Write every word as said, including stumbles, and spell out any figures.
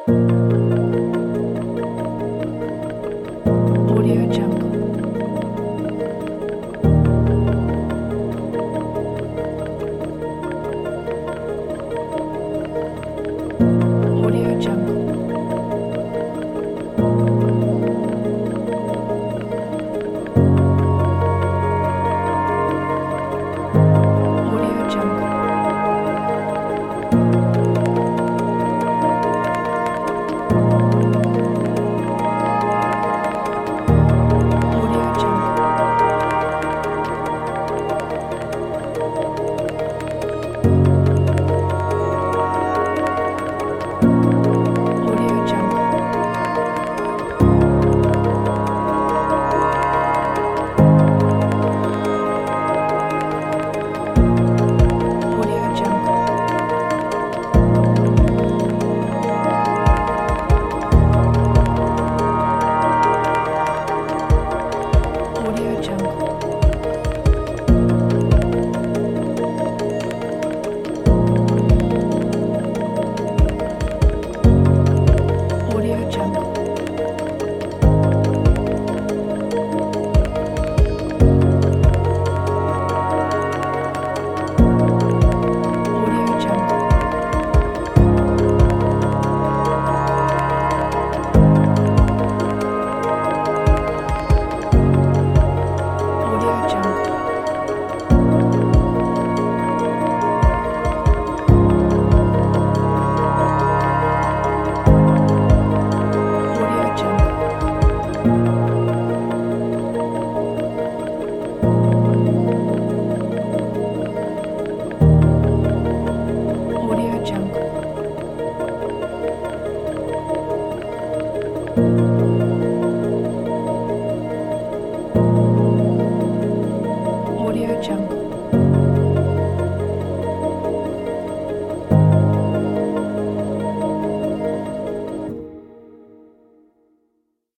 Audio Jungle. Audio Jungle. Audio Jungle. Audio Jungle. Audio Jungle. Audio Jungle. Audio Jungle. Audio Jungle. Audio Jungle. Audio Jungle. Audio Jungle. Audio Jungle. Audio Jungle.